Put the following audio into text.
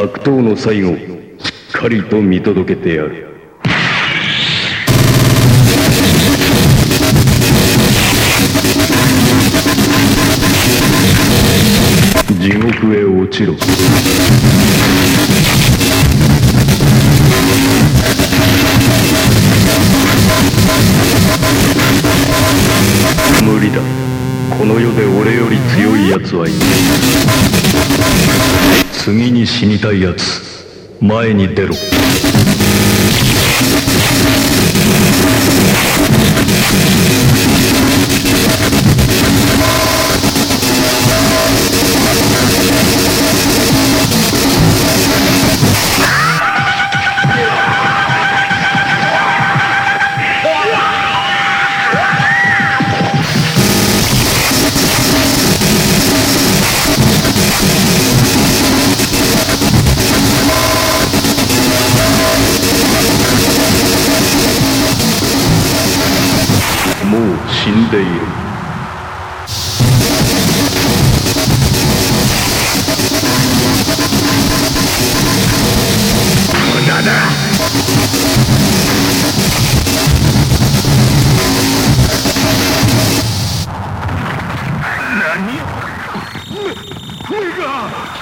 悪党の最後、しっかりと見届けてやる。地獄へ落ちろ。無理だ。この世で俺より強い奴はいない。次に死にたい奴、前に出ろ。もう死んでいる。無駄だ。何？目が。